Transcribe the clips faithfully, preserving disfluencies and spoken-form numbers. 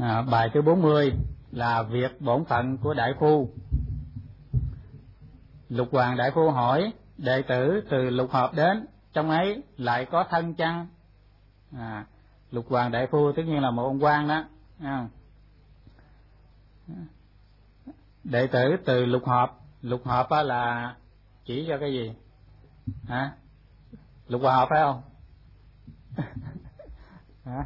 À, bài thứ bốn mươi là việc bổn phận của đại phu. Lục Hoàng đại phu hỏi: đệ tử từ Lục Hợp đến, trong ấy lại có thân chăng? À, Lục Hoàng đại phu tất nhiên là một ông quan đó. À, đệ tử từ Lục Hợp, Lục Hợp là chỉ cho cái gì? Hả? Lục Hòa Hợp phải không? Hả?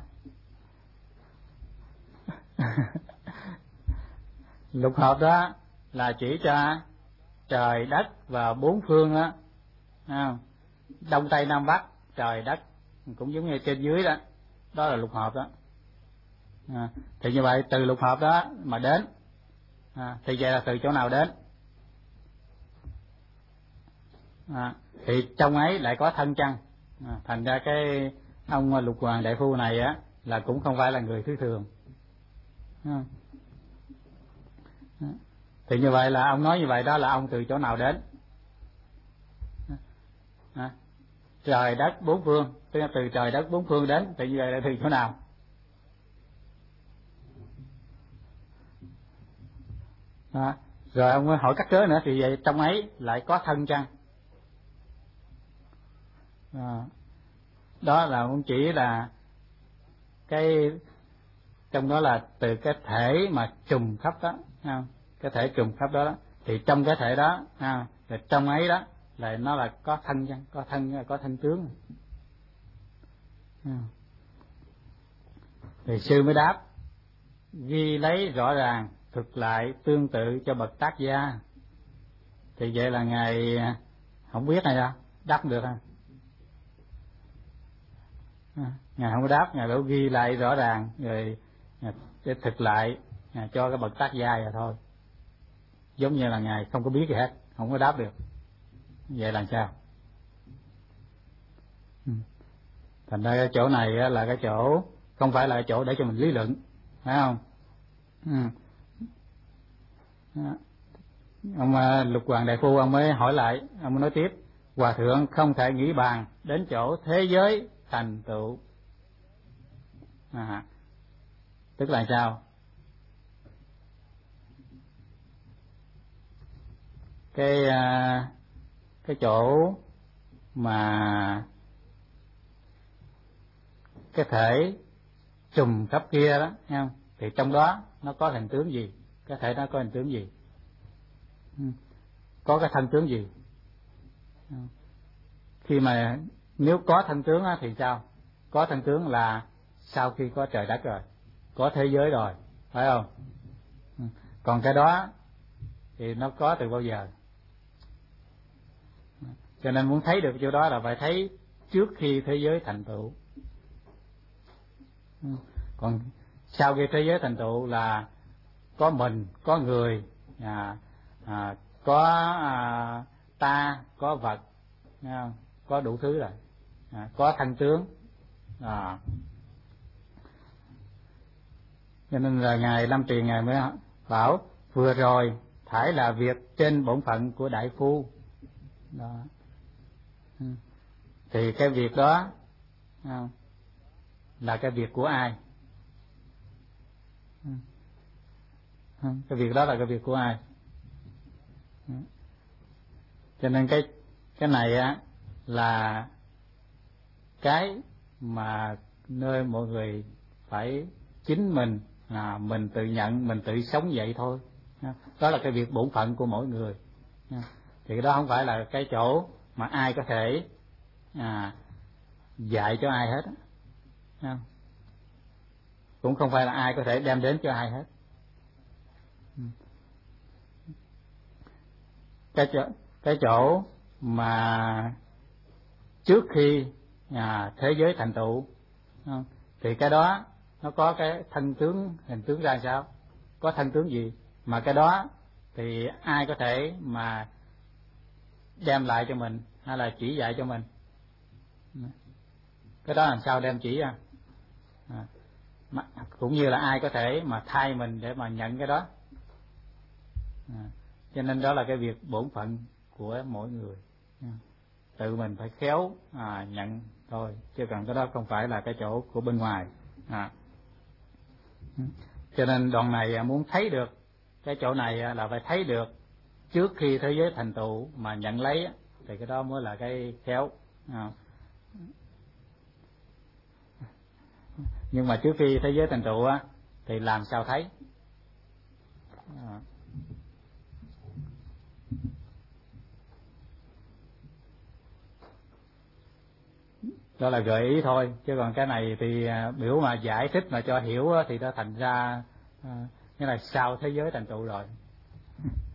Lục Hợp đó là chỉ cho trời đất và bốn phương đó, à, đông tây nam bắc, trời đất cũng giống như trên dưới đó, đó là lục hợp đó. À, thì như vậy từ lục hợp đó mà đến, à, thì vậy là từ chỗ nào đến? À, thì trong ấy lại có thân chăng? À, thành ra cái ông Lục Hoàng đại phu này á là cũng không phải là người thứ thường. À, thì như vậy là ông nói như vậy đó là ông từ chỗ nào đến? À, trời đất bốn phương, tức là từ trời đất bốn phương đến, thì như vậy là từ chỗ nào? À, rồi ông hỏi cắt cớ nữa, thì vậy trong ấy lại có thân chăng? À, đó là ông chỉ là cái trong đó là từ cái thể mà trùm khắp đó, không? Cái thể trùm khắp đó, đó thì trong cái thể đó, à, thì trong ấy đó là nó là có thân chăng? Có thân, có thân tướng. À, thì sư mới đáp: ghi lấy rõ ràng, thực lại tương tự cho bậc tác gia. Thì vậy là ngài không biết này đâu, đáp được không? À, ngài không có đáp, ngài bảo ghi lại rõ ràng rồi để thực lại cho cái bậc tác gia rồi thôi, giống như là ngài không có biết gì hết, không có đáp được. Vậy là sao? Ừ. Thành ra cái chỗ này là cái chỗ không phải là cái chỗ để cho mình lý luận, phải không? Ừ. Ông Lục Hoàng đại phu ông mới hỏi lại, ông mới nói tiếp: hòa thượng không thể nghĩ bàn đến chỗ thế giới thành tựu. À, tức là sao? Cái cái chỗ mà cái thể trùm khắp kia đó, nghe không? Thì trong đó nó có hình tướng gì? Cái thể nó có hình tướng gì? Có cái thân tướng gì? Khi mà nếu có thân tướng thì sao? Có thân tướng là sau khi có trời đất rồi, có thế giới rồi, phải không? Còn cái đó thì nó có từ bao giờ? Cho nên muốn thấy được chỗ đó là phải thấy trước khi thế giới thành tựu. Còn sau khi thế giới thành tựu là có mình, có người, à, à, có à, ta, có vật, không? Có đủ thứ rồi, à, có thân tướng. À, cho nên là ngài Lâm Triền ngài mới bảo vừa rồi phải là việc trên bổn phận của đại phu đó. Thì cái việc đó không, là cái việc của ai? Cái việc đó là cái việc của ai? Cho nên cái cái này á là cái mà nơi mọi người phải chính mình, à, mình tự nhận, mình tự sống vậy thôi. Đó là cái việc bổn phận của mỗi người. Thì đó không phải là cái chỗ mà ai có thể à, dạy cho ai hết, không? Cũng không phải là ai có thể đem đến cho ai hết. Cái chỗ, cái chỗ mà trước khi à, thế giới thành tựu, không? Thì cái đó nó có cái thân tướng, hình tướng ra sao? Có thân tướng gì? Mà cái đó thì ai có thể mà đem lại cho mình hay là chỉ dạy cho mình? Cái đó làm sao đem chỉ ra? À, mà, cũng như là ai có thể mà thay mình để mà nhận cái đó? À, cho nên đó là cái việc bổn phận của mỗi người, tự mình phải khéo à, nhận thôi, chứ còn cái đó không phải là cái chỗ của bên ngoài. À, Cho nên đoạn này muốn thấy được cái chỗ này là phải thấy được trước khi thế giới thành tựu mà nhận lấy thì cái đó mới là cái khéo. À. Nhưng mà trước khi thế giới thành tựu á thì làm sao thấy? À. Đó là gợi ý thôi, chứ còn cái này thì biểu mà giải thích mà cho hiểu thì nó thành ra à, cái này sau thế giới thành tựu rồi.